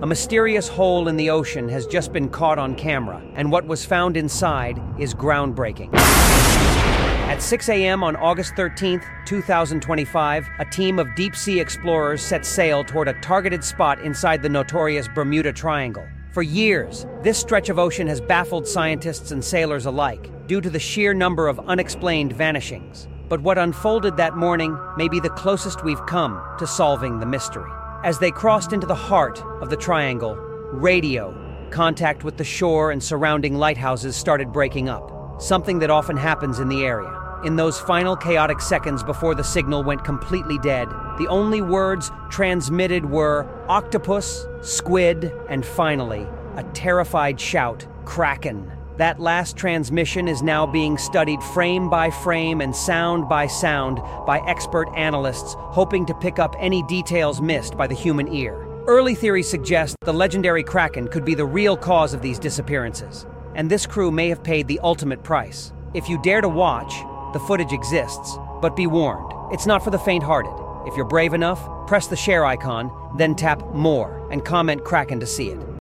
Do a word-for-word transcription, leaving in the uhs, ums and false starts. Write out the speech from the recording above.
A mysterious hole in the ocean has just been caught on camera, and what was found inside is groundbreaking. At six a m on August thirteenth, two thousand twenty-five, a team of deep-sea explorers set sail toward a targeted spot inside the notorious Bermuda Triangle. For years, this stretch of ocean has baffled scientists and sailors alike due to the sheer number of unexplained vanishings. But what unfolded that morning may be the closest we've come to solving the mystery. As they crossed into the heart of the triangle, radio, contact with the shore and surrounding lighthouses started breaking up, something that often happens in the area. In those final chaotic seconds before the signal went completely dead, the only words transmitted were octopus, squid, and finally, a terrified shout, Kraken. That last transmission is now being studied frame by frame and sound by sound by expert analysts, hoping to pick up any details missed by the human ear. Early theories suggest the legendary Kraken could be the real cause of these disappearances, and this crew may have paid the ultimate price. If you dare to watch, the footage exists, but be warned, it's not for the faint-hearted. If you're brave enough, press the share icon, then tap More and comment Kraken to see it.